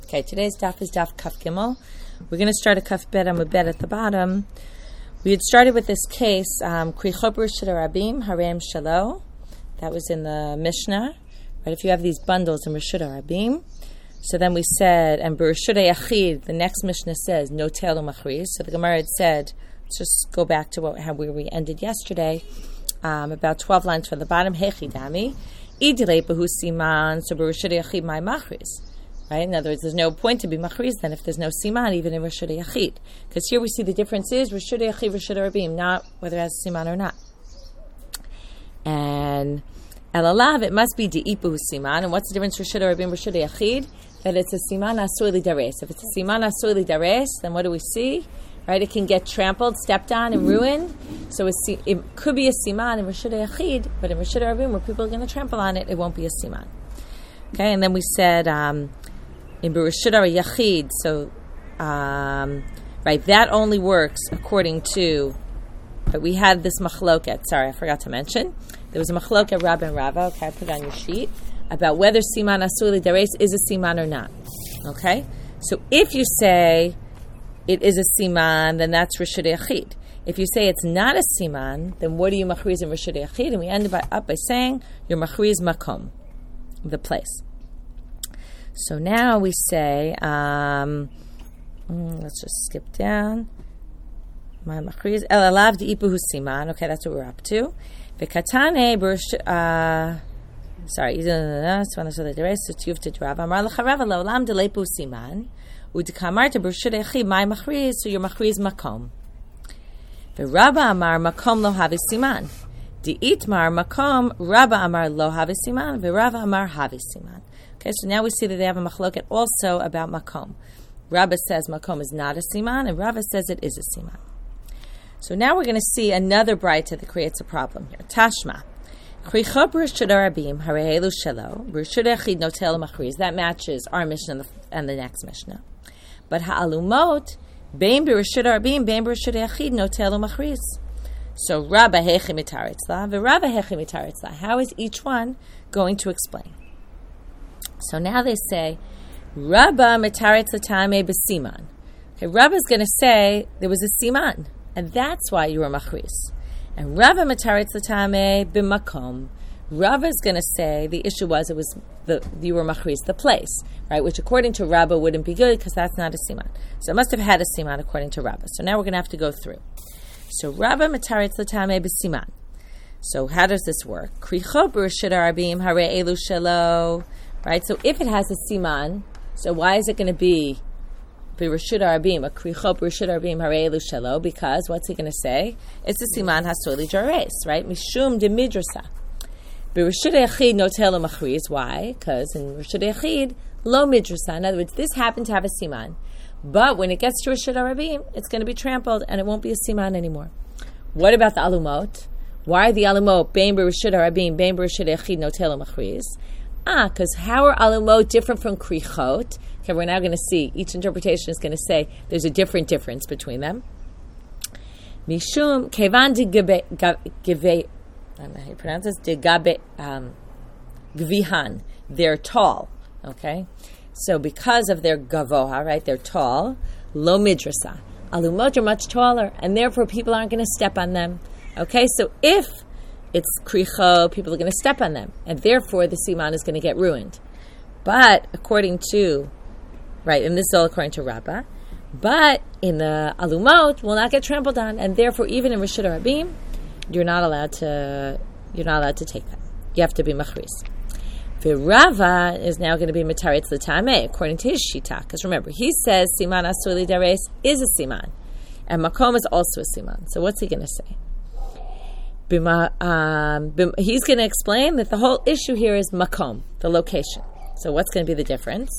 Okay, today's daf is daf Kaf Gimel. We're going to start a Kaf Bet Amud Bet at the bottom. We had started with this case, Kri Chopur Rabim Harem Shalo. That was in the Mishnah. Right, if you have these bundles in Rishud Rabim. So then we said, and Bereshut Yachid, the next Mishnah says, no telu machriz. So the Gemara had said, let's just go back to where we ended yesterday, about 12 lines from the bottom, Hechi Dami. Idile Behu Siman, so Bereshut Yachid my machriz. Right? In other words, there's no point to be machriz then if there's no siman, even in Rishud Yachid. Because here we see the difference is Rishud Yachid, Rishud Rabim, not whether it has siman or not. And Elalav, it must be De'ipu siman. And what's the difference Rishud Rabim, Rishud Yachid? That it's a siman asur li dares. If it's a siman asur li dares, then what do we see? Right? It can get trampled, stepped on, and ruined. So it could be a siman in Rishud Yachid, but in Rishud Rabim, where people are going to trample on it, it won't be a siman. Okay, and then we said in Bereshut Yachid, so right, that only works according to. But we had this machloket. Sorry, I forgot to mention. There was a machloket Rabba and Rava. Okay, I put it on your sheet about whether siman asur li dares is a siman or not. Okay, so if you say it is a siman, then that's Rishud Yachid. If you say it's not a siman, then what do you machriz in Rishud Yachid? And we ended up by saying you're machriz makom, the place. So now we say, let's just skip down. My machriz elalav deipuhu siman. Okay, that's what we're up to. V'katane sorry. So tiyuv to Rav Amar l'charav l'olam deleipu siman u'dekamar to Bereshut Yachid my machriz. So your machriz makom. V'Rabba Amar makom lo havi siman. Deitmar makom Rabba Amar lo havi siman. V'Rava Amar havi siman. Okay, so now we see that they have a machloket also about makom. Rabba says makom is not a siman, and Rava says it is a siman. So now we're going to see another braita that creates a problem here. Tashma. That matches our Mishnah and the next Mishnah. But ha'alumot, bein b'reshut rabim, bein b'reshut yachid, notelu machriz. So Rabba hechi mitaritzla, v'Rava hechi mitaritzla. How is each one going to explain? So now they say, Rabba mitaretz l'tameh b'siman. Okay, Rabba's going to say there was a siman, and that's why you were machriz. And Rabba mitaretz l'tameh b'makom. Rabba's going to say the issue was it was you were machriz, the place, right? Which according to Rabba wouldn't be good because that's not a siman. So it must have had a siman according to Rabba. So now we're going to have to go through. So Rabba mitaretz l'tameh b'siman. So how does this work? Kri Chopur Rabim hare elu shelo. Right, so if it has a siman, so why is it going to be Bereshut Rabim, a Kri Chopur Bereshut Rabim Hare Elu Shelo? Because what's he going to say? It's a siman hasur li dares, right? Mishum de midrasa. Bereshut Yachid notelu machriz. Why? Because in Bereshut Yachid lo midrasa. In other words, this happened to have a siman, but when it gets to Rishud Rabim, it's going to be trampled and it won't be a siman anymore. What about the alumot? Why are the alumot bein Bereshut Rabim, bein Bereshut Yachid notelu machriz? Because how are alumot different from krichot? Okay, we're now going to see. Each interpretation is going to say there's a different difference between them. Mishum kevan de give, I don't know how you pronounce this. De gabe gvihan. They're tall. Okay, so because of their gavoha, right? They're tall. Lo midrasa. Alumot are much taller, and therefore people aren't going to step on them. Okay, so if it's kricho, people are going to step on them, and therefore the siman is going to get ruined. But according to, right, and this is all according to Rabbah, but in the alumot will not get trampled on, and therefore even in Rishud Rabim, you're not allowed to take them. You have to be machriz. Rava is now going to be mitaretz l'tameh according to his shita, because remember he says siman asur li dares is a siman, and makom is also a siman. So what's he going to say? He's going to explain that the whole issue here is makom, the location. So what's going to be the difference?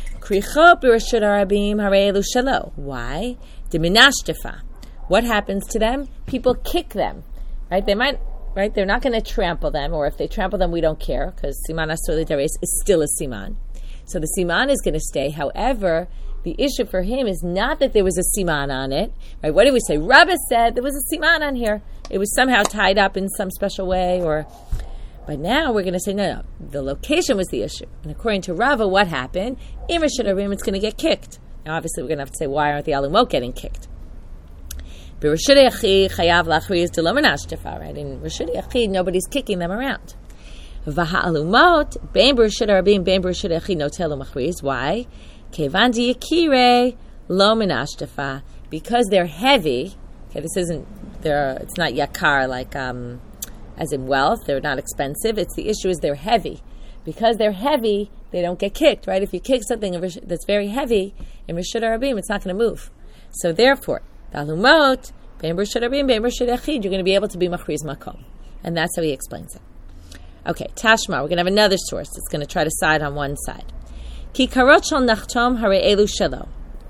Why? What happens to them? People kick them, right? They might, right? They're not going to trample them, or if they trample them, we don't care because siman asur li dares is still a siman. So the siman is going to stay. However, the issue for him is not that there was a siman on it, right? What did we say? Rabba said there was a siman on here. It was somehow tied up in some special way, or But now we're going to say, no, the location was the issue. And according to Rava, what happened? In Rishut Arabim, it's going to get kicked. Now, obviously, we're going to have to say, why aren't the alumot getting kicked? B'Rishut Yachid, chayav lachriz de lo menashtifa, right? In Rishut Yachid, nobody's kicking them around. V'ha'alumot, bein b'Rishut Arabim, bein b'Rishut Yachid, notelu machriz. Why? Kevan di yakire lo menashtifa. Because they're heavy. Okay, this isn't, it's not yakar like, as in wealth, they're not expensive. It's the issue is they're heavy. Because they're heavy, they don't get kicked, right? If you kick something that's very heavy in Rishut Arabim, it's not going to move. So therefore, Talumot, bein Rishut Arabim, bein Rishut Yachid, you're going to be able to be machriz makom. And that's how he explains it. Okay, Tashma, we're going to have another source that's going to try to side on one side. Ki karot shel nachtom hare elu shelo.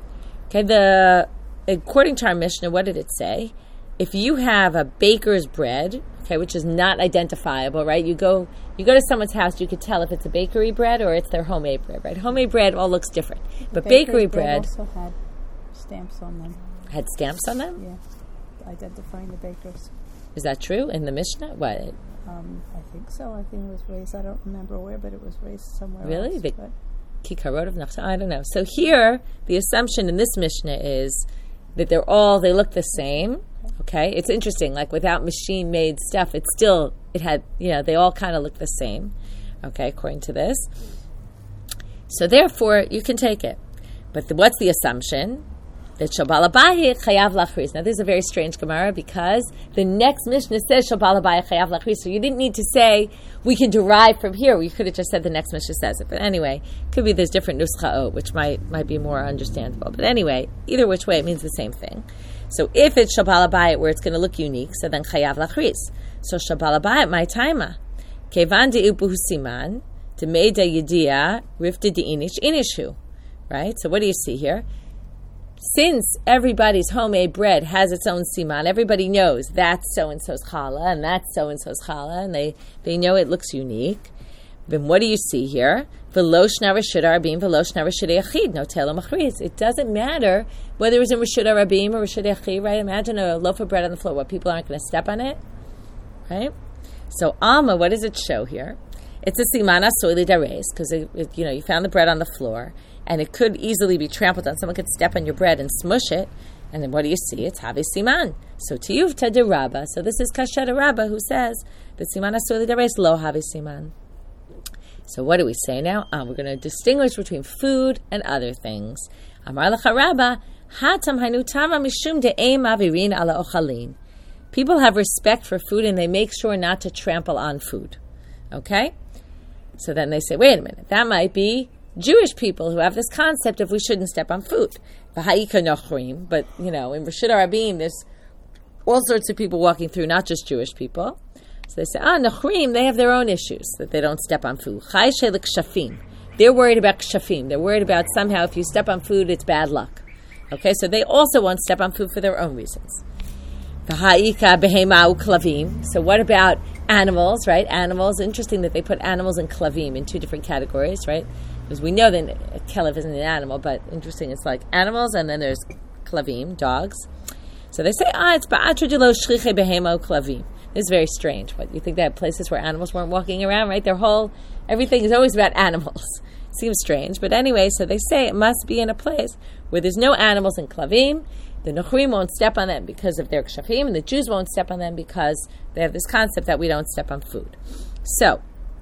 Okay, according to our Mishnah, what did it say? If you have a baker's bread, okay, which is not identifiable, right? You go to someone's house, you could tell if it's a bakery bread or it's their homemade bread, right? Homemade bread all looks different. But bakery bread also had stamps on them. Had stamps on them? Yeah, identifying the bakers. Is that true in the Mishnah? What? I think so. I think it was raised, I don't remember where, but it was raised somewhere really? else. The Kikarot of Nachshon? I don't know. So here, the assumption in this Mishnah is that they look the same. Okay, it's interesting. Like without machine-made stuff, they all kind of look the same. Okay, according to this. So therefore, you can take it. But what's the assumption? That Shabal Abayit chayav lachriz. Now, this is a very strange Gemara because the next Mishnah says Shabal Abayit chayav lachriz. So you didn't need to say we can derive from here. We could have just said the next Mishnah says it. But anyway, could be there's different nuschaot, which might be more understandable. But anyway, either which way, it means the same thing. So if it's Shabal Abayit where it's going to look unique, so then chayav lachriz. So Shabal Abayit, my taima. Kevan de'ubu siman, de'meida yediyah, rifta de'inish inishu. Right? So what do you see here? Since everybody's homemade bread has its own siman, everybody knows that's so-and-so's challah and that's so-and-so's challah, and they know it looks unique. Then what do you see here? It doesn't matter whether it's in Rishut Arabim or Rishut Yachid, right? Imagine a loaf of bread on the floor. What, people aren't going to step on it? Right? So Alma, what does it show here? It's a siman asoy lidareis, because you found the bread on the floor, and it could easily be trampled on. Someone could step on your bread and smush it, and then what do you see? It's Havi Siman. So to Yuvta de Rabba. So this is Kasher de Rabba who says that Siman Asoy Lidareis lo Havi Siman. So what do we say now? We're going to distinguish between food and other things. Amar Lecha Rabba, Hatam Hainu Tama Mishum De'eim Avirin Ala Ochalin. People have respect for food and they make sure not to trample on food. Okay? So then they say, wait a minute, that might be Jewish people who have this concept of we shouldn't step on food. But, in Rishut Arabim, there's all sorts of people walking through, not just Jewish people. So they say, Nochrim, they have their own issues, that they don't step on food. Chai shelik shafim. They're worried about kshafim. They're worried about somehow if you step on food, it's bad luck. Okay, so they also won't step on food for their own reasons. V'ha'ika behema uklavim. So what about animals, right? Animals, interesting that they put animals and klavim in two different categories, right? Because we know that a kelev isn't an animal, but interesting, it's like animals, and then there's klavim, dogs. So they say, it's ba'atra delo shchiche behema uklavim. This is very strange, but you think they have places where animals weren't walking around, right? Everything is always about animals. Seems strange, but anyway, so they say it must be in a place where there's no animals and klavim. The Nochrim won't step on them because of their kshafim, and the Jews won't step on them because they have this concept that we don't step on food. So,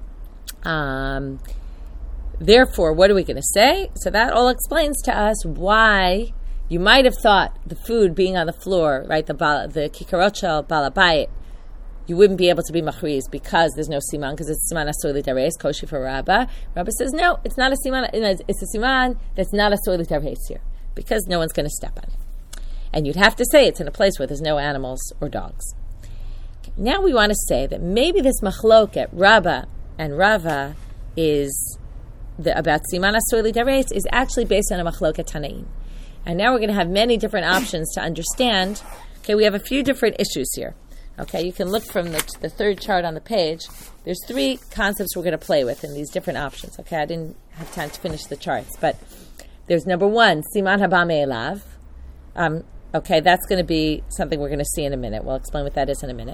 therefore, what are we going to say? So that all explains to us why you might have thought the food being on the floor, right, the kikarot shel balabayit, you wouldn't be able to be machriz because there's no siman, because it's siman asoy l'dareis, kosher for Rabba. Rabba says, no, it's not a siman, it's a siman that's not asoy l'dareis here, because no one's going to step on it. And you'd have to say it's in a place where there's no animals or dogs. Okay, now we want to say that maybe this machloket, Rabba and Rava, is about siman asoy l'dareis, is actually based on a machloket tanaim. And now we're going to have many different options to understand. Okay, we have a few different issues here. Okay, you can look from the third chart on the page. There's three concepts we're going to play with in these different options. Okay, I didn't have time to finish the charts, but there's number one, siman haba me'elav. Okay, that's going to be something we're going to see in a minute. We'll explain what that is in a minute.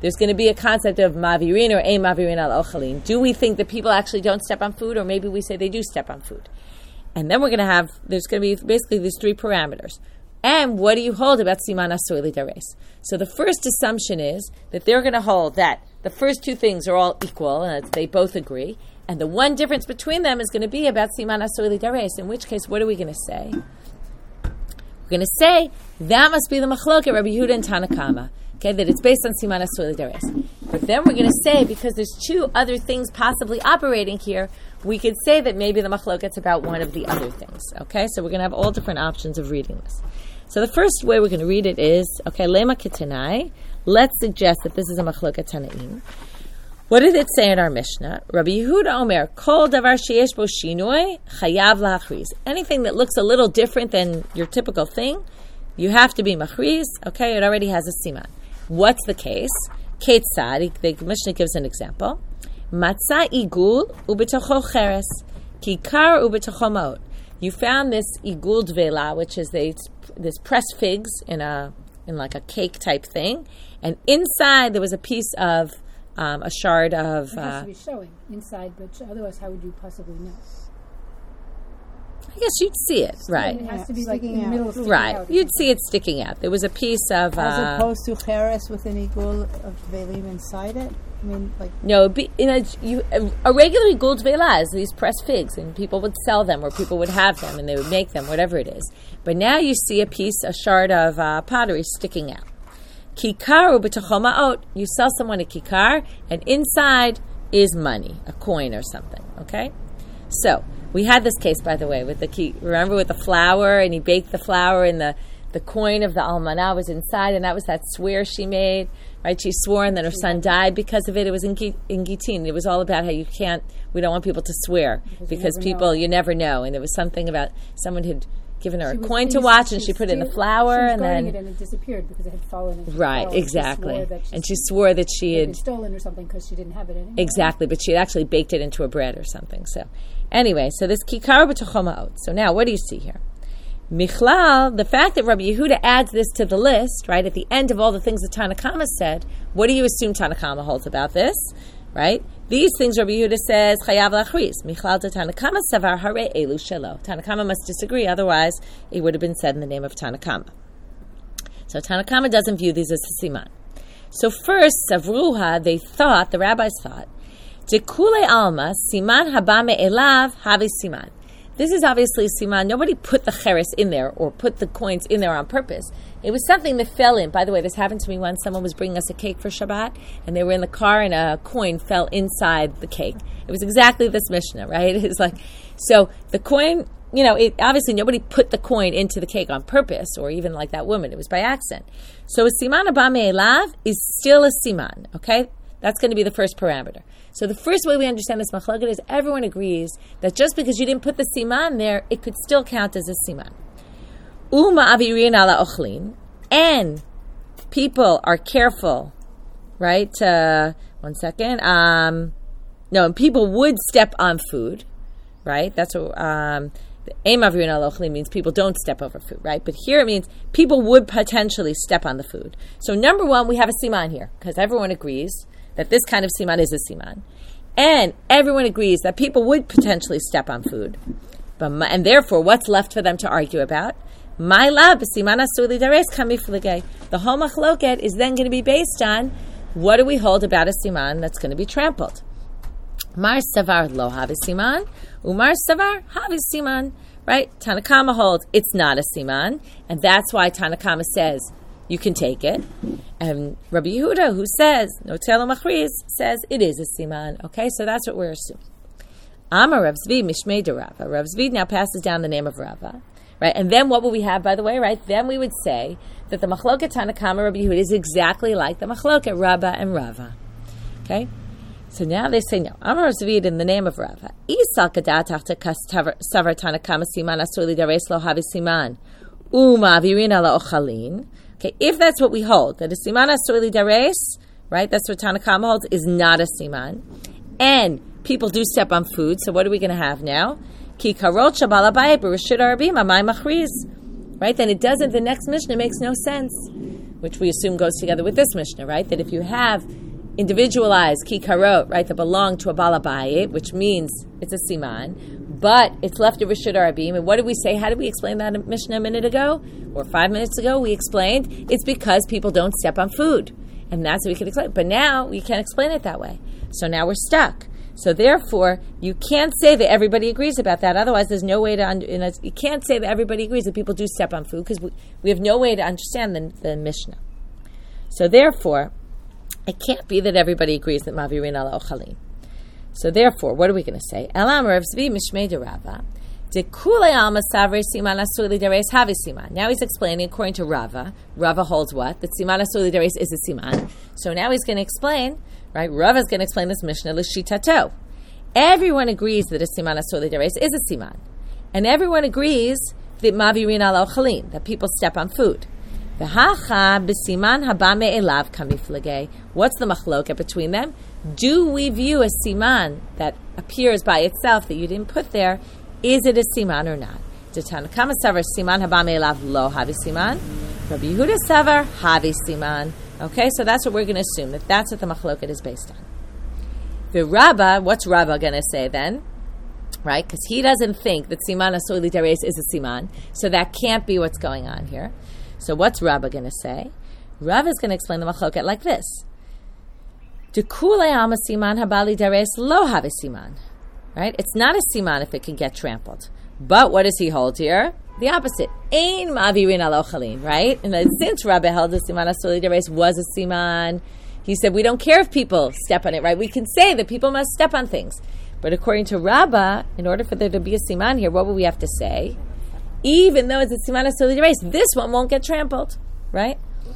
there's going to be a concept of mavirin or ein mavirin al ochalin. Do we think that people actually don't step on food, or maybe we say they do step on food? And then there's going to be basically these three parameters. And what do you hold about siman asur lidares? So the first assumption is that they're going to hold that the first two things are all equal, and they both agree, and the one difference between them is going to be about siman asur lidares, in which case, what are we going to say? We're going to say that must be the machlokes Rabbi Yehuda and Tanna Kama. Okay, that it's based on siman asur lidares. But then we're going to say, because there's two other things possibly operating here, we could say that maybe the machlokes about one of the other things. Okay, so we're going to have all different options of reading this. So the first way we're going to read it is, okay, lema ketanai. Let's suggest that this is a machlokes tanaim. What did it say in our Mishnah? Rabbi Yehuda Omer, kol davar sheyesh bo shinoi chayav lahachriz. Anything that looks a little different than your typical thing, you have to be machriz. Okay, it already has a siman. What's the case? Ketzad, the Mishnah gives an example. Matzah igul ubetocho cheres, kikar ubetocho maot. You found this igul dvela, which is this pressed figs in like a cake type thing, and inside there was a piece of a shard of. It has to be showing inside, but otherwise, how would you possibly know? I guess you'd see it, right? It has to be like in the middle of sticking right. out. You'd see it sticking out. There was a piece of as opposed to cheres with an igul of dvelim inside it. I mean, like no, a regular igul dvela is these pressed figs, and people would sell them, or people would have them, and they would make them, whatever it is. But now you see a shard of pottery sticking out. Kikar ubetocho maot. You sell someone a kikar, and inside is money, a coin or something. Okay, so we had this case, by the way, with remember with the flour, and he baked the flour, and the coin of the almanah was inside, and that was that swear she made. Right, she swore, and then her son died because of it. It was in Gittin. It was all about how we don't want people to swear because you never know. And there was something about someone had given her a coin to watch, and she put it in the flour, and then it disappeared because it had fallen into right, the exactly. She swore that she had stolen or something because she didn't have it anymore. Exactly, but she had actually baked it into a bread or something. So, anyway, so this kikar b'tocho maot. So now, what do you see here? Michlal, the fact that Rabbi Yehuda adds this to the list, right, at the end of all the things that Tanna Kama said, what do you assume Tanna Kama holds about this, right? These things Rabbi Yehuda says, chayav lachriz. Michlal to Tanna Kama savar hare elu shelo. Tanna Kama must disagree, otherwise it would have been said in the name of Tanna Kama. So Tanna Kama doesn't view these as a siman. So first, Savruha, the rabbis thought, Dekule alma, siman haba me'elav havi siman. This is obviously siman. Nobody put the cheres in there or put the coins in there on purpose. It was something that fell in. By the way, this happened to me once. Someone was bringing us a cake for Shabbat, and they were in the car, and a coin fell inside the cake. It was exactly this Mishnah, right? It's like, so the coin, obviously nobody put the coin into the cake on purpose, or even like that woman. It was by accident. So a siman haba me'elav is still a siman, okay? That's going to be the first parameter. So the first way we understand this machlokes is everyone agrees that just because you didn't put the siman there, it could still count as a siman. Uma avirin ala ochlin, and people are careful, right? One second. And people would step on food, right? That's what aim avirin ala ochlin means people don't step over food, right? But here it means people would potentially step on the food. So number one, we have a siman here because everyone agrees that this kind of siman is a siman. And everyone agrees that people would potentially step on food. And therefore, what's left for them to argue about? My lab, siman asur lidares kami fligay. The whole machlokes is then going to be based on what do we hold about a siman that's going to be trampled. Mar savar lo havi siman, umar savar havi siman. Right? Tanna Kama holds it's not a siman, and that's why Tanna Kama says you can take it. And Rabbi Yehuda, who says, Notelo Machriz, says it is a siman. Okay, so that's what we're assuming. Amar Rav Zvi Mishmei de Rava. Rav Zvi now passes down the name of Rava. Right? And then what will we have, by the way, right? Then we would say that the machlokes Tanna Kama Rabbi Yehuda is exactly like the machlokes Rabba and Rava. Okay? So now they say no. Amar Rav Zvi in the name of Rava. Isal kadatach te savar Tanna Kama siman asur lidares lo havi siman. Uma avirin ala ochalin. Okay, if that's what we hold, that a siman asur lidares, right, that's what Tanna Kama holds, is not a siman. And people do step on food, so what are we going to have now? Ki karot shabal abayit b'reshut arabim amay machriz. Right, then it doesn't, the next Mishnah makes no sense. which we assume goes together with this Mishnah, right? That if you have individualized kikarot, right, that belong to a balabayit, which means it's a siman, but it's left to Rishut Arabim. And what did we say? How did we explain that in Mishnah a minute ago? Or 5 minutes ago? We explained it's because people don't step on food. And that's what we could explain. But now we can't explain it that way. So now we're stuck. So therefore, you can't say that everybody agrees about that. Otherwise, there's no way to... you can't say that everybody agrees that people do step on food because we have no way to understand the Mishnah. So therefore, it can't be that everybody agrees that Mavirin ala Ochalin. So therefore, what are we going to say? Elam Rav Zvi Mishmei de Rava. Now he's explaining according to Rava. Rava holds what? That siman asur lidareis is a siman. So now he's going to explain, right? Rava is going to explain this Mishnah l'shitato. Everyone agrees that a siman asur lidareis is a siman, and everyone agrees that mavirin ala ochalin, that people step on food. V'hacha b'siman haba me'elav kamiflagei. What's the machloket between them? Do we view a siman that appears by itself that you didn't put there? Is it a siman or not? Tanakama savar siman haba me'elav lo havi siman. Rabbi Yehuda savar havi siman. Okay, so that's what we're going to assume, that that's what the machloket is based on. The Rabba, what's Rabba going to say then? Right, because he doesn't think that siman asur lidareis is a siman, so that can't be what's going on here. So what's Rabba going to say? Rabba is going to explain the machloket like this. Dekulei alma siman haba lidareis lo havi siman. Right? It's not a siman if it can get trampled. But what does he hold here? The opposite. Ein mavirin al ochalin, right? And then since Rabbi held the siman asur lidareis was a siman, he said we don't care if people step on it, right? We can say that people must step on things. But according to Rabba, in order for there to be a siman here, what would we have to say? Even though it's a siman asur lidareis, this one won't get trampled, right?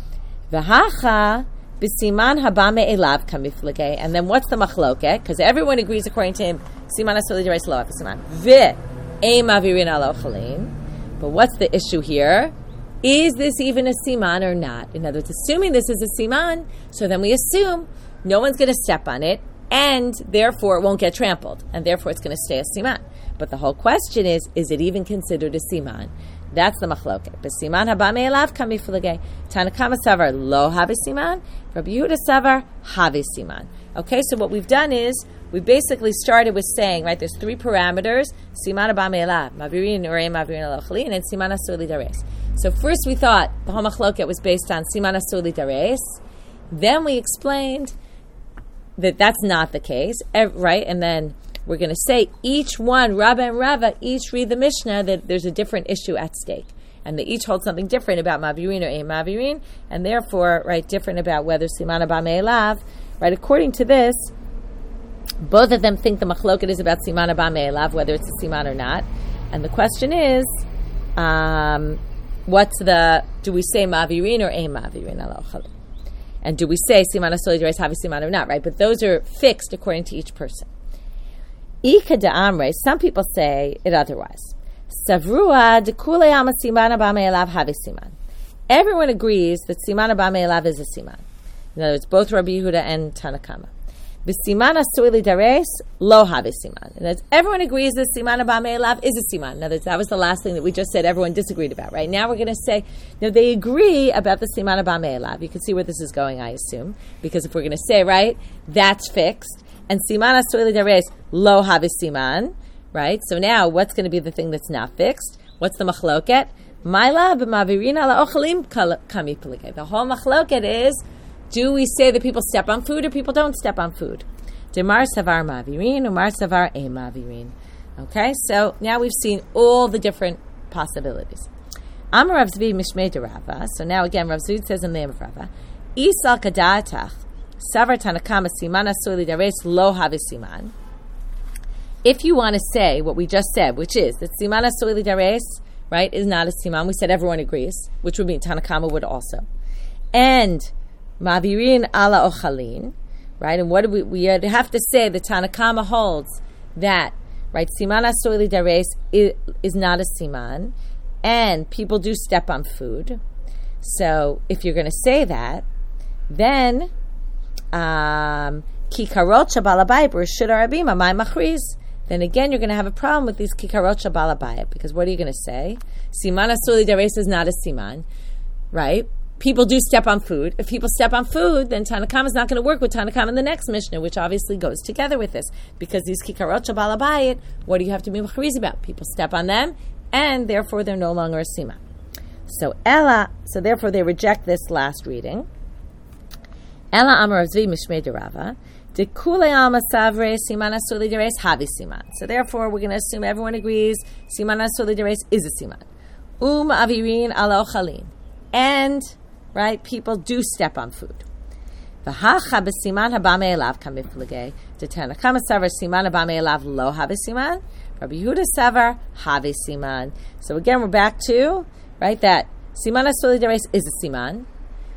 V'hacha b'siman haba me'elav kamiflagei. And then what's the machloket? Because everyone agrees according to him, siman asur lidareis lo havi siman. Ve'ein mavirin al ochalin. But what's the issue here? Is this even a siman or not? In other words, assuming this is a siman, so then we assume no one's going to step on it, and therefore it won't get trampled, and therefore it's going to stay a siman. But the whole question is it even considered a siman? That's the machloket. B'siman haba me'elav kamiflagei. Tanakama savar lo havi siman. Rabbi Yehuda savar havi siman. Okay, so what we've done is we basically started with saying, right, there's 3 parameters: siman haba me'elav, mavirin or ein mavirin al ochalin, and siman asur lidareis. So first we thought the whole machloket was based on siman asur lidareis. Then we explained that that's not the case, right? And then we're going to say each one, Rabba and Rava, each read the Mishnah that there's a different issue at stake. And they each hold something different about mavirin or ein mavirin, and therefore, right, different about whether siman haba me'elav. Right, according to this, both of them think the machloket is about siman haba me'elav, whether it's a siman or not. And the question is, do we say mavirin or ein mavirin ala ochalin? And do we say siman asur lidareis havi siman or not, right? But those are fixed according to each person. Ika da'amre, some people say it otherwise. Savrua dekulei alma siman haba me'elav havi siman. Everyone agrees that siman haba me'elav is a siman. In other words, both Rabbi Yehuda and Tanakama. V'siman asur lidareis lo havi siman. And everyone agrees that siman haba me'elav is a siman. In other words, that was the last thing that we just said everyone disagreed about. Right now we're going to say, no, they agree about the siman haba me'elav. You can see where this is going, I assume. Because if we're going to say, right, that's fixed. And siman asur lidareis lo havi siman. Right? So now what's going to be the thing that's not fixed? What's the machloket? Ma'ila b'mavirin ala ochalim kami pelikei. The whole machloket is, do we say that people step on food or people don't step on food? Demar savar mavirin, umar savar ein mavirin. Okay, so now we've seen all the different possibilities. Amar Rav Zvi mishmei de Rava. So now again, Rav Zvi says in the name of Rava, Isal kadatach savar tanakama siman asur lidareis lo havi siman. If you want to say what we just said, which is that siman asur lidareis, right, is not a siman, we said everyone agrees, which would mean Tanakama would also. And mavirin ala ochalin, right? And what do we have to say that Tanakama holds that, right, siman asur lidareis is not a siman, and people do step on food. So if you're going to say that, then kikarot shabalabayit b'reshut arabim amay machriz. Then again, you're going to have a problem with these kikarot shabalabayit, because what are you going to say? Siman asur lidareis is not a siman, right? people do step on food. If people step on food, then Tanakama is not going to work with Tanakama in the next Mishnah, which obviously goes together with this. Because these kikarot shel ba'al habayit, what do you have to be machriz about? People step on them, and therefore they're no longer a siman. So therefore they reject this last reading. Ela amar Rav Zvi mishmei de Rava. De kule alma savre siman asur lidareis havi siman. So therefore we're going to assume everyone agrees siman asur lidareis is a siman. Avirin ala ochalin. And, right, people do step on food. V'hacha b'siman haba me'elav kamiflege. De Tanakama savar siman haba me'elav lo havi siman. Rabbi Yehuda savar havi siman. So again we're back to, right, that siman asur lidareis is a siman.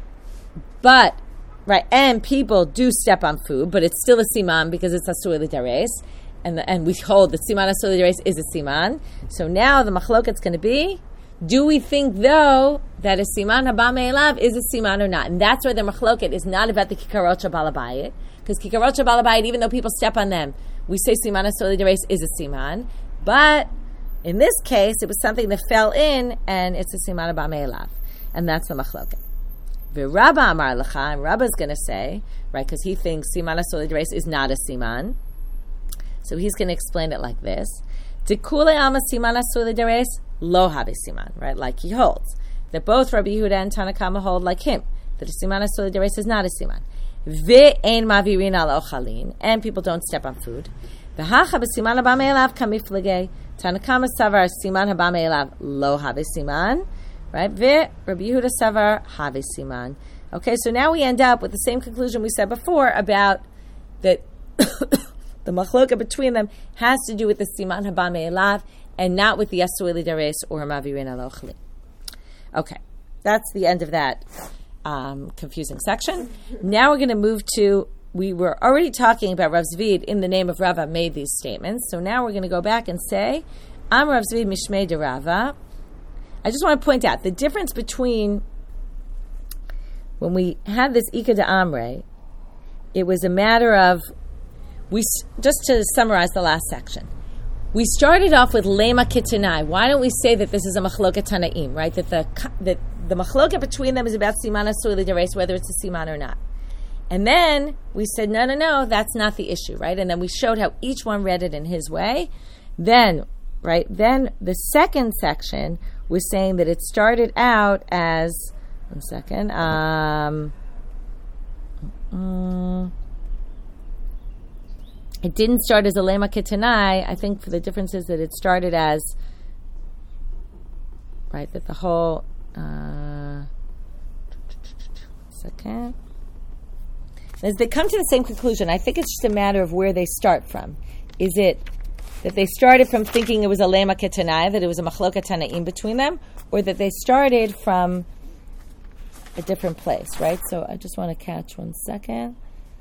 But right, and people do step on food, but it's still a siman because it's asur lidareis, and we hold that siman asur lidareis is a siman. So now the machloket's going to be, do we think though that a siman haba me'elav is a siman or not? And that's where the machloket is not about the kikarot shel ba'al habayit, because kikarot shel ba'al habayit, even though people step on them, we say siman asur lidareis is a siman, but in this case it was something that fell in, and it's a siman haba me'elav, and that's the machloket. Rabba amar lecha, and Rabba is going to say, right, because he thinks siman asur lidareis is not a siman, so he's going to explain it like this: Dekule alma siman asur lidareis lo havi siman, right? Like he holds that both Rabbi Yehuda and Tanakama hold like him, that a siman asur lidareis is not a siman. Ve'ein mavirin al ochalin, and people don't step on food. V'hacha b'siman haba me'elav kamiflege. Tanakama savar siman haba me'elav lo havi siman. Right? Rabbi Yehuda savar havi siman. Okay, so now we end up with the same conclusion we said before about that the machloka between them has to do with the siman haba me'elav and not with the asur lidareis or mavirin al ochalin. Okay, that's the end of that confusing section. Now we're going to move to, we were already talking about Rav Zvi in the name of Rava made these statements. So now we're going to go back and say, Am Rav Zvi mishmei de Rava. I just want to point out the difference between when we had this Ika de Amre, it was a matter of, just to summarize the last section, we started off with Lema Kitanai. Why don't we say that this is a Machloket Tanaim, right? That the Machloket between them is about Siman Asur Lidareis, whether it's a Siman or not. And then we said, no, that's not the issue, right? And then we showed how each one read it in his way. Then the second section was saying that it started out as, one second, it didn't start as a Lema Ketanai. I think for the difference is that it started as, right, that the whole, second. As they come to the same conclusion, I think it's just a matter of where they start from. Is it that they started from thinking it was a Lema Ketanai, that it was a Machloka Tanaim between them, or that they started from a different place, right? So I just want to catch 1 second.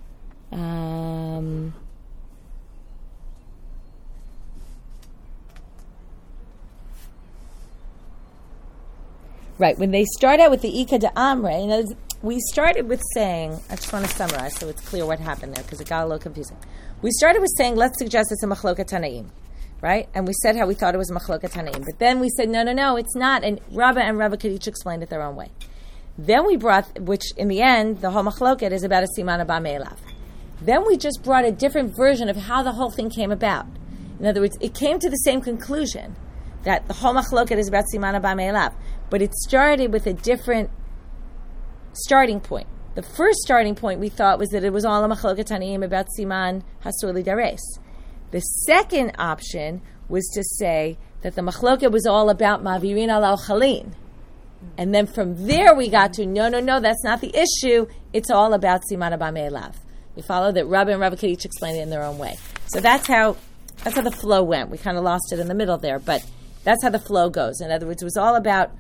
Right, when they start out with the Ika de Amre, we started with saying, I just want to summarize so it's clear what happened there, because it got a little confusing. We started with saying, let's suggest it's a Machloka Tanaim, right? And we said how we thought it was a Machloka Tanaim. But then we said, no, it's not. And Rava could each explain it their own way. Then we brought, which in the end, the whole Machloket is about a Siman Haba Me'elav. Then we just brought a different version of how the whole thing came about. In other words, it came to the same conclusion, that the whole Machloket is about Siman Haba Me'elav. But it started with a different starting point. The first starting point we thought was that it was all a Machloket Tanaim about Siman Asur Lidareis. The second option was to say that the Machloket was all about Mavirin al Ochalin. And then from there we got to, no, that's not the issue. It's all about Siman Haba Me'elav. You follow that Rabbi and Rabbi could each explain it in their own way. So that's how the flow went. We kind of lost it in the middle there, but that's how the flow goes. In other words, it was all about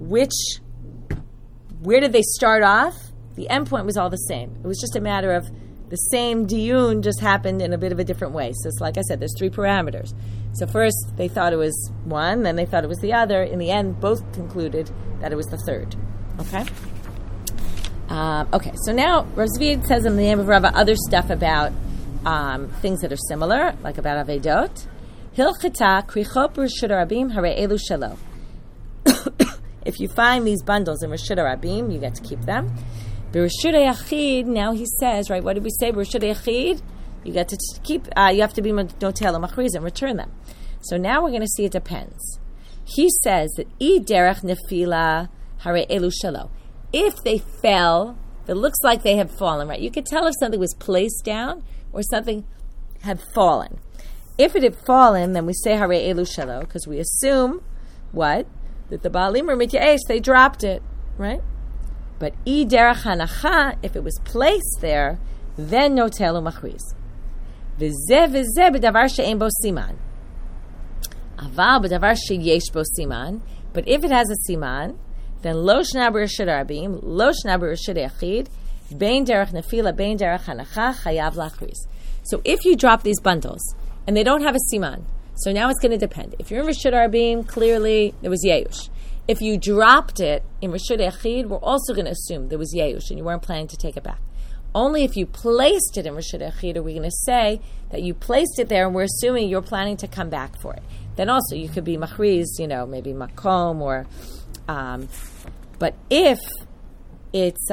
where did they start off? The end point was all the same. It was just a matter of the same diyun just happened in a bit of a different way. So it's like I said, there's 3 parameters. So first they thought it was one, then they thought it was the other. In the end, both concluded that it was the third. Okay? Okay, so now Rav Zvi says in the name of Rava other stuff about things that are similar, like about Avedot. Hilchita krichot b'reshut harabim harei elu shelo. If you find these bundles in Reshut Rabim, you get to keep them. B'Reshut Yachid, now he says, right, what did we say? B'Reshut Yachid, you get to keep, you have to be notel machriz and return them. So now we're going to see it depends. He says that I derech nefila hare elu shelo. If they fell, if it looks like they have fallen, right? You could tell if something was placed down or something had fallen. If it had fallen, then we say hare elu shelo, because we assume, what? That the baalim or mityaesh, they dropped it, right? But I derech hanacha, if it was placed there, then notel machriz. V'zeh v'zeh b'davar she'en bo siman. Aval b'davar she'yesh bo siman. But if it has a siman, then lo shna b'reshut rabim, lo shna b'reshut yachid, bein derech nefila, bein derech hanacha, chayav lachriz. So if you drop these bundles, and they don't have a siman, so now it's going to depend. If you're in Reshut Rabim, clearly there was Yeush. If you dropped it in Reshut Yachid, we're also going to assume there was Yeush and you weren't planning to take it back. Only if you placed it in Reshut Yachid are we going to say that you placed it there and we're assuming you're planning to come back for it. Then also you could be Machriz, maybe Makom or... but if it's...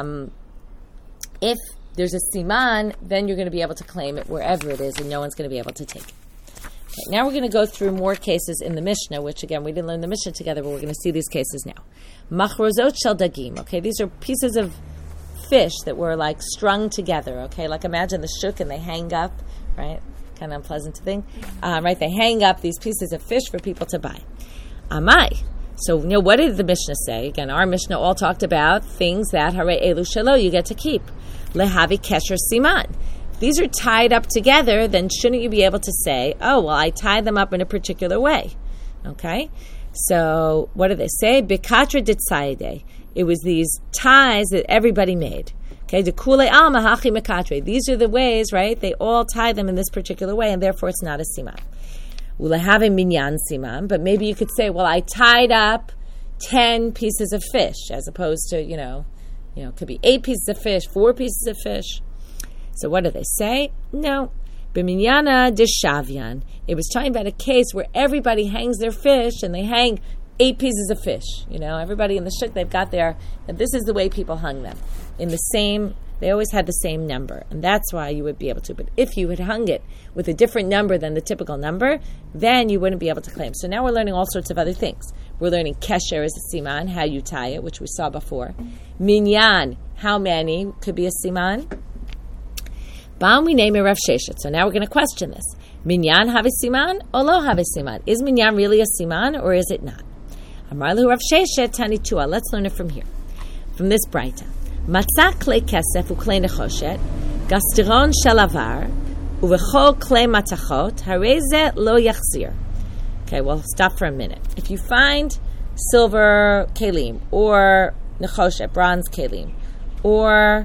if there's a Siman, then you're going to be able to claim it wherever it is and no one's going to be able to take it. Okay, now we're going to go through more cases in the Mishnah, which again, we didn't learn the Mishnah together, but we're going to see these cases now. Machrozot shel dagim, okay, these are pieces of fish that were like strung together, okay, like imagine the shuk and they hang up, right, kind of unpleasant to think, right, they hang up these pieces of fish for people to buy. Amai, so what did the Mishnah say? Again, our Mishnah all talked about things that hare elu shelo, you get to keep. Lehavi kesher siman. These are tied up together, then shouldn't you be able to say, oh, well, I tied them up in a particular way? Okay? So, what do they say? Bikatra ditsaide. It was these ties that everybody made. Okay? Dekule alma hachi mekatre. These are the ways, right? They all tie them in this particular way, and therefore it's not a siman. Ulahave minyan siman. But maybe you could say, well, I tied up 10 pieces of fish, as opposed to, it could be 8 pieces of fish, 4 pieces of fish. So what do they say? No. B'minyana deshavyan. It was talking about a case where everybody hangs their fish and they hang 8 pieces of fish. Everybody in the shuk, they've got and this is the way people hung them. They always had the same number. And that's why you would be able to. But if you had hung it with a different number than the typical number, then you wouldn't be able to claim. So now we're learning all sorts of other things. We're learning kesher is a siman, how you tie it, which we saw before. Minyan, how many could be a siman? Bam, we name it Rav Sheshet. So now we're going to question this. Minyan have a siman or lo have a siman? Is minyan really a siman or is it not? Amar lehu Rav Sheshet tani tua. Let's learn it from here. From this braita. Matzah klei kesef uklei nechoshet, gasteron shel avar, uvechol klei matachot, hareze lo yachzir. Okay, well, stop for a minute. If you find silver kelim or nechoshet, bronze kelim, or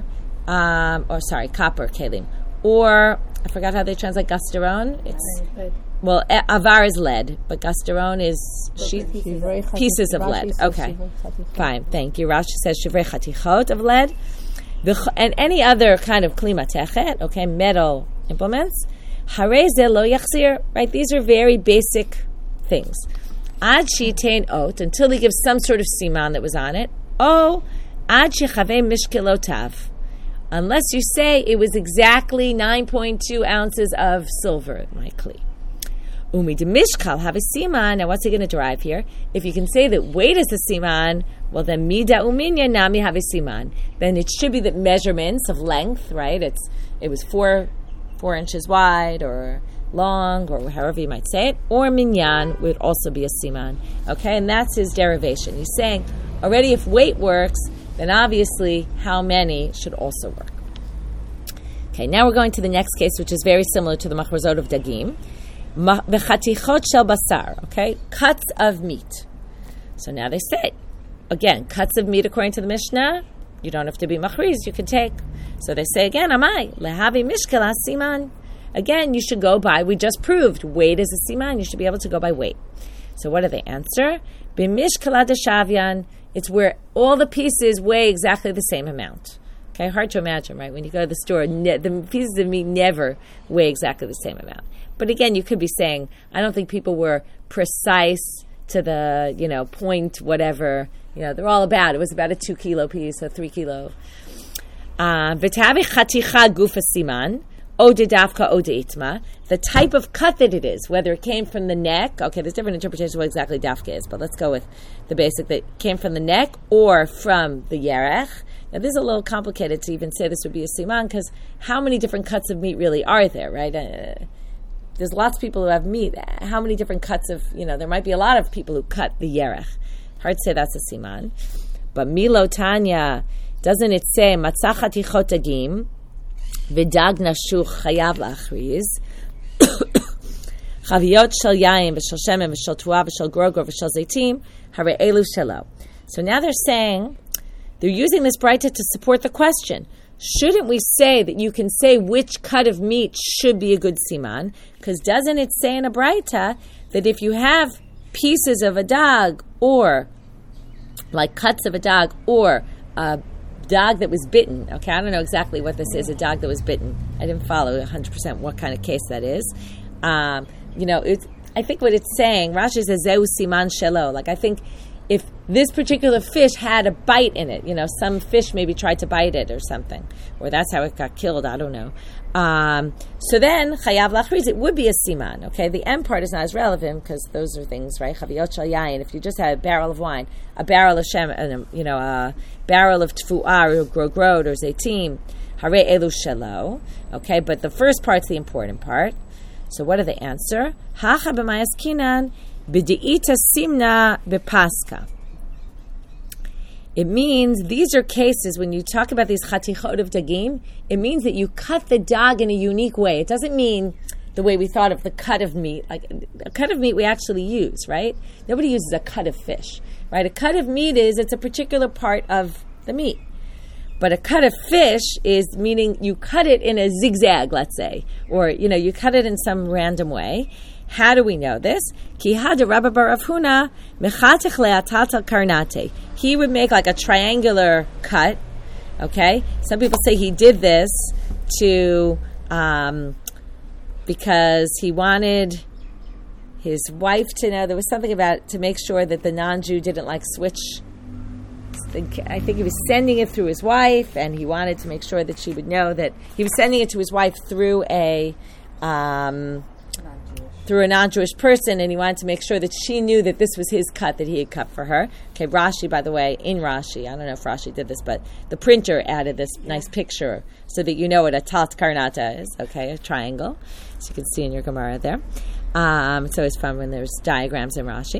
copper kelim, or I forgot how they translate gasteron. Well, avar is lead, but gasteron is pieces of lead. Okay, fine, thank you. Rashi says shivrei chatichot of lead, and any other kind of kli matechet, okay, metal implements. Harei ze lo yachzir, right? These are very basic things. Ad sheitein ot, until he gives some sort of siman that was on it. Oh, ad shechavei mishkilotav. Unless you say it was exactly 9.2 ounces of silver, my kli. Umi de mishkal have a siman. Now, what's he going to derive here? If you can say that weight is a siman, well, then mida uminya nami have a siman. Then it should be the measurements of length, right? It was 4 inches wide or long, or however you might say it. Or minyan would also be a siman. Okay, and that's his derivation. He's saying already if weight works, then obviously how many should also work. Okay, now we're going to the next case, which is very similar to the machrozot of dagim. V'chatichot shel basar, okay, cuts of meat. So now they say, again, cuts of meat according to the Mishnah, you don't have to be machriz, you can take. So they say again, amai, lehavi mishkala siman. Again, you should go by, we just proved, weight is a siman, you should be able to go by weight. So what do they answer? B'mishkala deshavyan, it's where all the pieces weigh exactly the same amount. Okay, hard to imagine, right? When you go to the store, the pieces of meat never weigh exactly the same amount. But again, you could be saying, I don't think people were precise to the, point whatever, they're all about. It was about a 2 kilo piece, a 3 kilo. V'tavi chaticha gufa siman, o de dafka o de itma. The type of cut that it is, whether it came from the neck. Okay, there's different interpretations of what exactly dafka is, but let's go with the basic that came from the neck or from the yerech. Now, this is a little complicated to even say this would be a siman, because how many different cuts of meat really are there, right? There's lots of people who have meat. How many different cuts of, there might be a lot of people who cut the yerech. Hard to say that's a siman. But Milo Tanya, doesn't it say, Matzachati chotagim, v'dag nashuch chayav lachriz, chaviyot shel yayin, v'shel shemen, v'shel tuah, v'shel grogor, v'shel zeitim, hare elu shelo. So now they're using this braita to support the question. Shouldn't we say that you can say which cut of meat should be a good siman? Because doesn't it say in a braita that if you have pieces of a dog or like cuts of a dog or a dog that was bitten, okay, I don't know exactly what this is, a dog that was bitten. I didn't follow 100% what kind of case that is. I think what it's saying, Rashi says, Zeu siman shelo. Like, I think if this particular fish had a bite in it, some fish maybe tried to bite it or something, or that's how it got killed, I don't know. So then, chayav lachriz, it would be a siman, okay? The end part is not as relevant, because those are things, right? Chaviyot shel yayin, if you just have a barrel of wine, a barrel of shem, a barrel of tfu'ah, or grogrod, or zeitim, hare elu shelo, okay? But the first part's the important part. So what do they answer? Hacha b'mayas kinan, b'di'ita simna b'paska. It means these are cases when you talk about these chatichot of dagim, it means that you cut the dog in a unique way. It doesn't mean the way we thought of the cut of meat. Like a cut of meat we actually use, right? Nobody uses a cut of fish, right? A cut of meat it's a particular part of the meat. But a cut of fish is meaning you cut it in a zigzag, let's say, or, you cut it in some random way. How do we know this? Ki had Rabba bar Rav Huna mechatech le'atat karnate. He would make like a triangular cut. Okay, some people say he did this to because he wanted his wife to know. There was something about to make sure that the non-Jew didn't switch. I think he was sending it through his wife, and he wanted to make sure that she would know that he was sending it to his wife through a non-Jewish person, and he wanted to make sure that she knew that this was his cut that he had cut for her. Okay, Rashi, by the way, in Rashi, I don't know if Rashi did this, but the printer added this nice picture so that you know what a tat karnata is, okay, a triangle, so you can see in your Gemara there. It's always fun when there's diagrams in Rashi.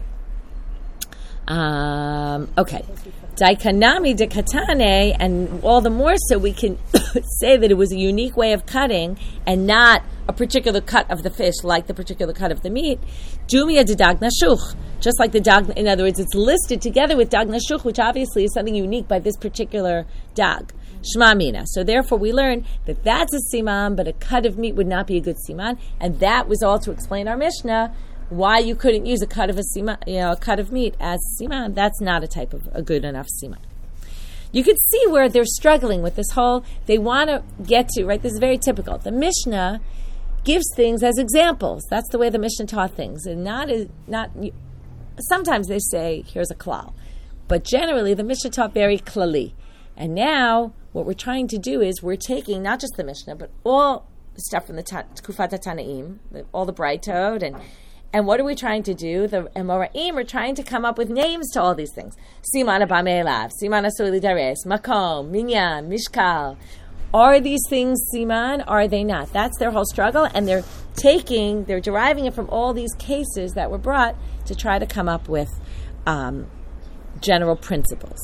Okay. Daikanami de katane, and all the more so we can say that it was a unique way of cutting and not a particular cut of the fish like the particular cut of the meat. Jumia de dag nashuch, just like the dag, in other words, it's listed together with dag nashuch, which obviously is something unique by this particular dag. Shma mina. So therefore we learn that that's a siman, but a cut of meat would not be a good siman, and that was all to explain our Mishnah why you couldn't use a cut of a cut of meat as siman. That's not a type of a good enough siman. You could see where they're struggling with this whole, they want to get to, right, this is very typical. The Mishnah gives things as examples. That's the way the Mishnah taught things. And not sometimes they say, here's a klal. But generally, the Mishnah taught very klali. And now, what we're trying to do is, we're taking not just the Mishnah, but all the stuff from the Tkufat HaTanaim, all the Braitot, and what are we trying to do? The Amoraim are trying to come up with names to all these things. Siman Haba Me'elav, Siman Asur Lidares, Makom, Minyan, Mishkal. Are these things siman? Are they not? That's their whole struggle, and they're deriving it from all these cases that were brought to try to come up with general principles.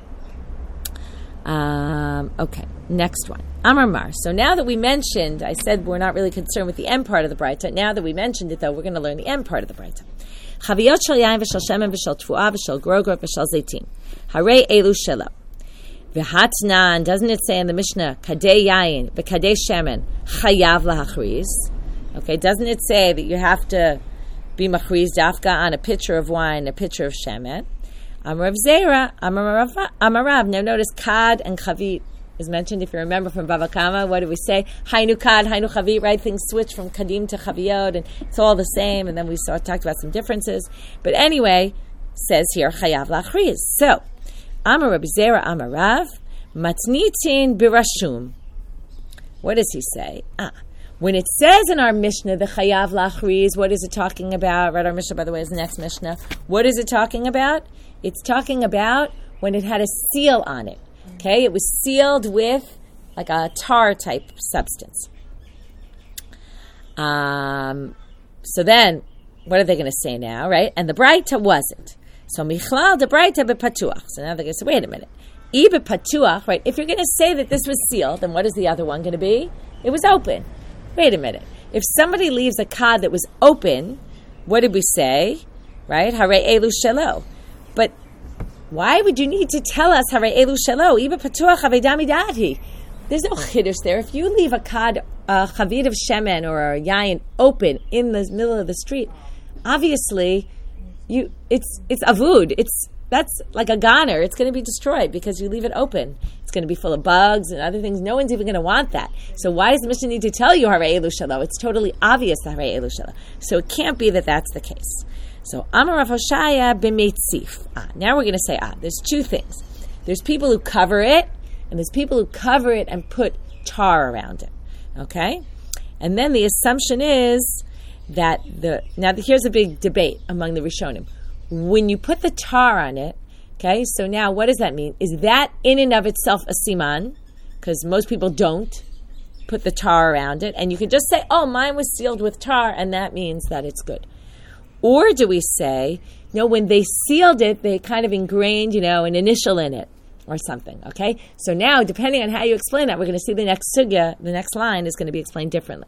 Okay, next one. Amar Mar. So now that we mentioned, I said we're not really concerned with the end part of the Braita. Now that we mentioned it, though, we're going to learn the end part of the Braita. Chaviyot shel yayin v'shel shemen v'shel tfu'ah v'shel grogor v'shel zeitim. Harei elu shelo. V'hatnan, doesn't it say in the Mishnah, kadei yayin v'kadei shemen chayav lahachriz? Okay, doesn't it say that you have to be machriz dafka on a pitcher of wine, a pitcher of shemen? Amar Rav Zera, Amar Rav. Now notice kad and chavit is mentioned. If you remember from Bava Kama, what did we say? Hainu kad, hainu chavit, right? Things switch from kadim to chaviyot, and it's all the same. And then we talked about some differences. But anyway, says here, chayav lachriz. So, Amar Rabbi Zera, Amar Rav, matnitin birashum. What does he say? When it says in our Mishnah, the chayav lachriz, what is it talking about? Right, our Mishnah, by the way, is the next Mishnah. What is it talking about? It's talking about when it had a seal on it. Okay, it was sealed with like a tar type substance. So then, what are they going to say now, right? And the Braita wasn't. So michlal the Braita bepatuach. So now they're going to say, wait a minute. I bepatuach, right? If you're going to say that this was sealed, then what is the other one going to be? It was open. Wait a minute. If somebody leaves a kad that was open, what did we say? Right? Hare elu shelo. But why would you need to tell us hare elu shelo? Iba patuach avedami dati. There's no chiddush there. If you leave a kad, a chavit of shemen or a yayin open in the middle of the street, obviously, it's avud. That's like a goner. It's going to be destroyed because you leave it open. It's going to be full of bugs and other things. No one's even going to want that. So why does the Mishnah need to tell you hare elu shelo? It's totally obvious hare elu shelo. So it can't be that that's the case. So Amar Rav Hoshaya b'meitzif. Now we're going to say, there's two things. There's people who cover it, and there's people who cover it and put tar around it. Okay? And then the assumption is that here's a big debate among the Rishonim. When you put the tar on it, okay, so now what does that mean? Is that in and of itself a siman? Because most people don't put the tar around it, and you can just say, mine was sealed with tar, and that means that it's good. Or do we say, no, when they sealed it, they kind of ingrained, an initial in it or something, okay? So now, depending on how you explain that, we're going to see the next sugya, the next line is going to be explained differently.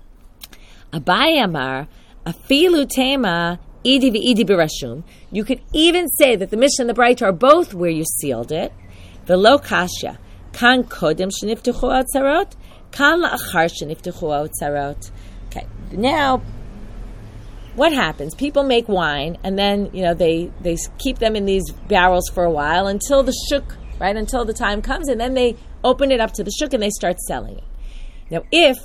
Abai Amar, afilu tema, idi v'idi birashum. You could even say that the Mishnah and the Braita are both where you sealed it. The lo kasha, kan kodem sheniftuchu otzarot, kan la'achar sheniftuchu otzarot. Okay, now, what happens? People make wine, and then they keep them in these barrels for a while until the shuk, right? Until the time comes, and then they open it up to the shuk and they start selling it. Now,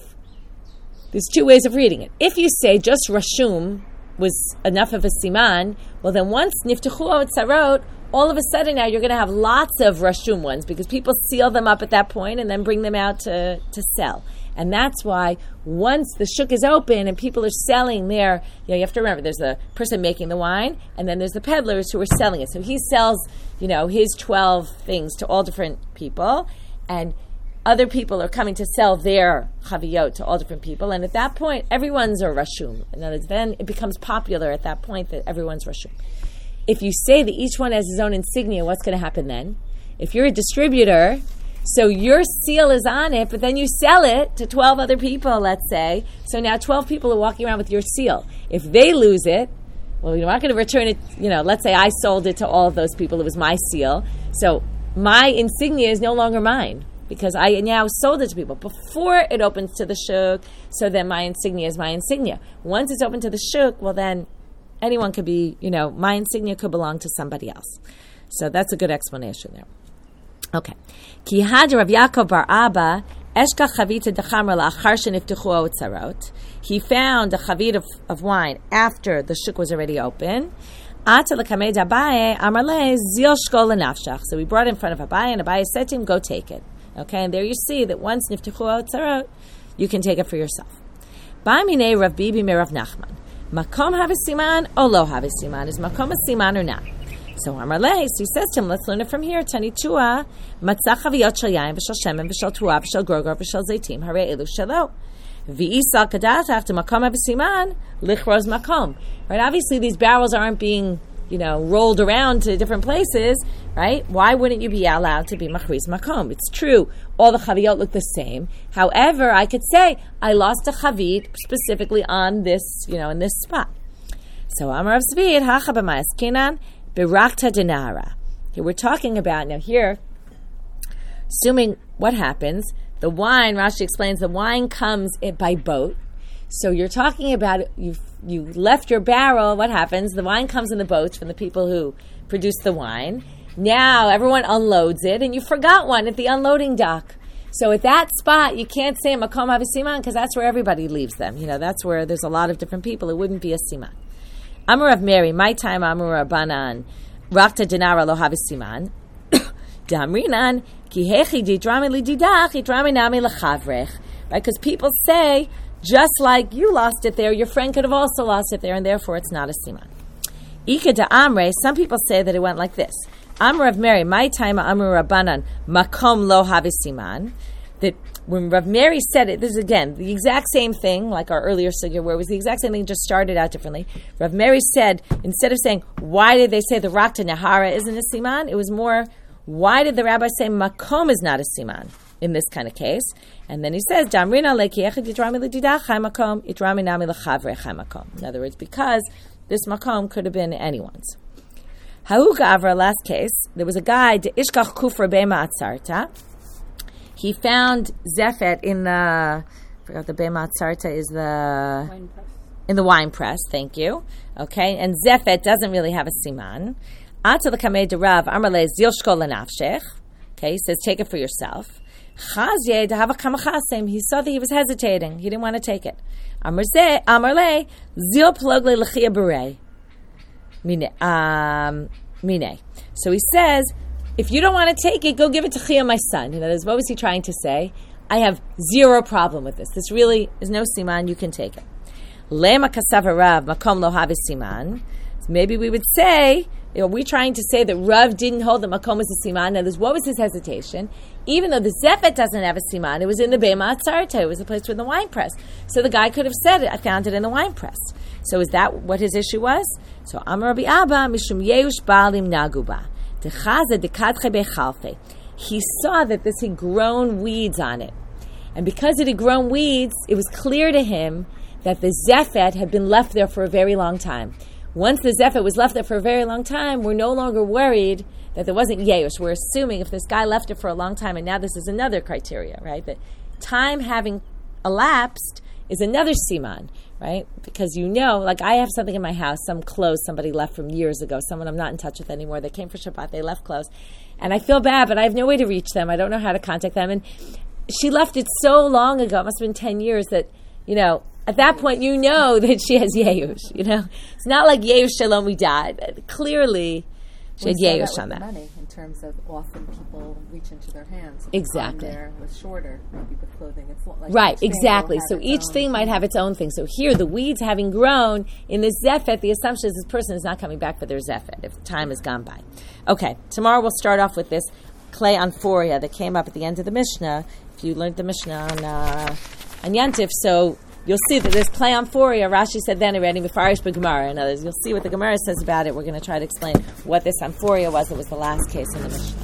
there's two ways of reading it. If you say just rashum was enough of a siman, well, then once niftuchu otzarot, all of a sudden now you're going to have lots of rashum ones because people seal them up at that point and then bring them out to sell. And that's why once the shuk is open and people are selling there, you have to remember there's the person making the wine and then there's the peddlers who are selling it. So he sells, his 12 things to all different people, and other people are coming to sell their chaviyot to all different people. And at that point, everyone's a rashum. In other words, then it becomes popular at that point that everyone's rashum. If you say that each one has his own insignia, what's going to happen then? If you're a distributor, so your seal is on it, but then you sell it to 12 other people, let's say. So now 12 people are walking around with your seal. If they lose it, well, you're not going to return it. Let's say I sold it to all of those people. It was my seal. So my insignia is no longer mine because I now sold it to people before it opens to the shuk. So then my insignia is my insignia. Once it's open to the shuk, well, then anyone could be, my insignia could belong to somebody else. So that's a good explanation there. Okay. Ki had Rav Yaakov bar Abba eshka chavita dechamra la'achar sheniftuchu otzarot. He found a chavit of wine after the shuk was already open. Ata l'kamed Abaye amar le zil shkol lenafshach. So we brought it in front of Abaye, and Abaye said to him, "Go take it." Okay, and there you see that once niftuchu otzarot, you can take it for yourself. Ba'minei Rav Bibi me Rav Nachman. Makom have a siman or lo have a siman? Is makom a siman or not? So Amar Lei, so he says to him, let's learn it from here. Tani Tua, Matzah Chaviyot Shel Yayin V'Shel Shemen V'Shel Tua V'Shel Gorgor V'Shel Zeitim Harei Elu Shelo V'Isal Kadatach to Makom Avisiman Lichroz Makom. Right? Obviously, these barrels aren't being rolled around to different places. Right? Why wouldn't you be allowed to be Machriz Makom? It's true, all the Chaviyot look the same. However, I could say I lost a Chavit specifically on this, in this spot. So Amar Rav Zvid Hacha B'Mayas Kinan. Birakta denara. Here we're talking about, now here, assuming what happens, the wine, Rashi explains, the wine comes by boat. So you're talking about, you left your barrel, what happens? The wine comes in the boats from the people who produce the wine, Now everyone unloads it, and you forgot one at the unloading dock. So at that spot, you can't say makom havisiman because that's where everybody leaves them. That's where there's a lot of different people. It wouldn't be a siman. Amar of Mary, my time Amar Banan, rakta dinara lo havisiman. Damrinan ki hechi didrami lididach idrami nami lachavrech. Right? Because people say, just like you lost it there, your friend could have also lost it there, and therefore it's not a siman. Ika da Amre, some people say that it went like this. Amr of Mary, my time Amr Rabbanan, makom lo havisiman. That when Rav Mary said it, this is again the exact same thing, like our earlier sugya, where it was the exact same thing, just started out differently. Rav Mary said, instead of saying, why did they say the Rakta Nahara isn't a siman? It was more, why did the rabbi say makom is not a siman in this kind of case? And then he says, Damrina leki echad yitrami l'didach chai makom, yitrami nami l'chavre chai makom. In other words, because this makom could have been anyone's. Ha'uka Avra, last case, there was a guy, de ishkach kufra bema atzarta. He found zefet in the, I forgot the bema atzarta is the... Wine press. In the wine press, thank you. Okay, and zefet doesn't really have a siman. Ata l'kamei de Rav, amarle zilshko l'nafshech. Okay, he says, take it for yourself. Chazye de hava kamachasem, he saw that he was hesitating. He didn't want to take it. Amarle zil plogle l'chia berei. Mine. So he says, if you don't want to take it, go give it to Chia, my son. What was he trying to say? I have zero problem with this. This really is no siman. You can take it. Lema kasava Rav makom lo havis siman. Maybe we would say, are we trying to say that Rav didn't hold that makom was a siman? Now, what was his hesitation? Even though the zefet doesn't have a siman, it was in the bema atzarta. It was the place with the wine press. So the guy could have said it. I found it in the wine press. So is that what his issue was? So Amar Rabbi Abba mishum yeush baalim naguba dechaza dekadche bechalfe. He saw that this had grown weeds on it, and because it had grown weeds, it was clear to him that the zefet had been left there for a very long time. Once the zefet was left there for a very long time, we're no longer worried that there wasn't yeush. We're assuming if this guy left it for a long time, and now this is another criteria, right? That time having elapsed is another siman, right? Because like I have something in my house, some clothes somebody left from years ago, someone I'm not in touch with anymore. They came for Shabbat, they left clothes. And I feel bad, but I have no way to reach them. I don't know how to contact them. And she left it so long ago, it must have been 10 years that, at that point you know that she has yeush, It's not like yeush shalom we died. Clearly, she had yeush on that. Money, in terms of often people reach into their hands. Exactly. The time there was shorter, maybe with clothing. It's like right, exactly. So each thing might have its own thing. So here, the weeds having grown in the zefet, the assumption is this person is not coming back for their zefet if time has gone by. Okay, tomorrow we'll start off with this clay amphoria that came up at the end of the Mishnah. If you learned the Mishnah on Yantif, so you'll see that this clay amphoria, Rashi said then already, Mefarish b'Gemara. In others, you'll see what the Gemara says about it. We're going to try to explain what this amphoria was. It was the last case in the Mishnah.